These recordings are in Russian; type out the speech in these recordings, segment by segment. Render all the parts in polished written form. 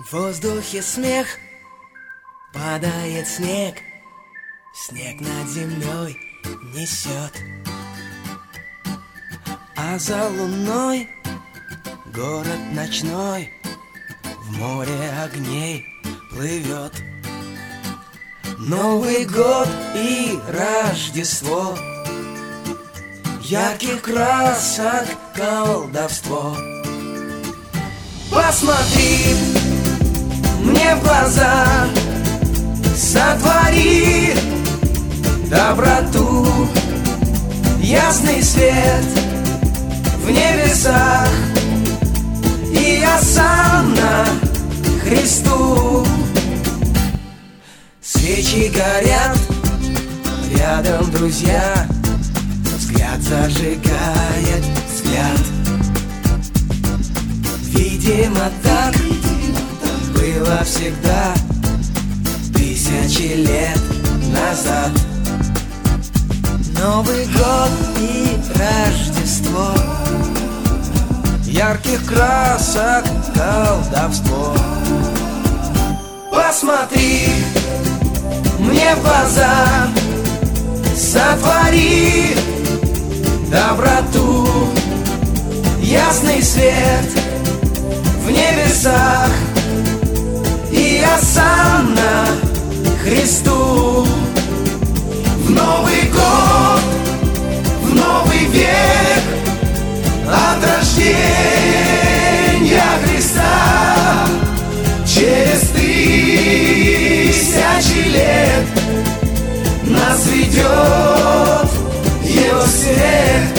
В воздухе смех, падает снег, снег над землей несет. А за луной город ночной в море огней плывет. Новый год и Рождество, ярких красок колдовство. Посмотри мне в глаза, сотвори доброту, ясный свет в небесах, и я сам на Христу. Свечи горят, рядом друзья, взгляд зажигает взгляд. Видимо, так было всегда, тысячи лет назад. Новый год и Рождество, ярких красок колдовство. Посмотри мне в глаза, сотвори доброту, ясный свет в небесах, и я сам на Христу. В Новый год, в новый век, от рождения Христа через тысячи лет нас ведет Его свет.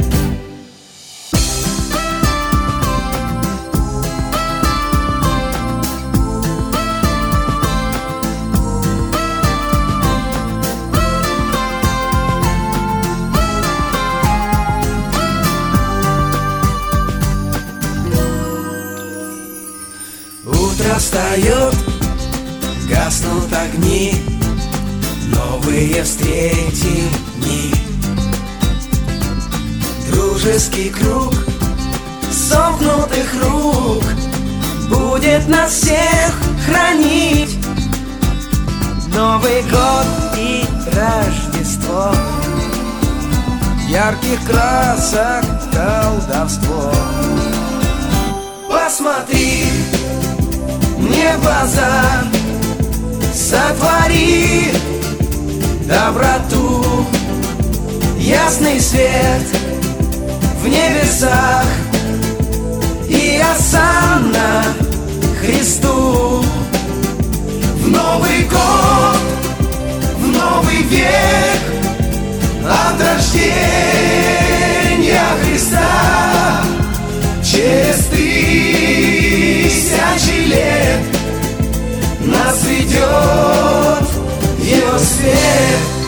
Утро встает, гаснут огни, новые встретим дни. Дружеский круг сомкнутых рук будет нас всех хранить. Новый год и Рождество, ярких красок колдовство. Посмотри мне в глаза, сотвори доброту, ясный свет в небесах, и я сам на Христу. В Новый год, в новый век, от рождения Христа через тысячи лет нас ведет Его свет.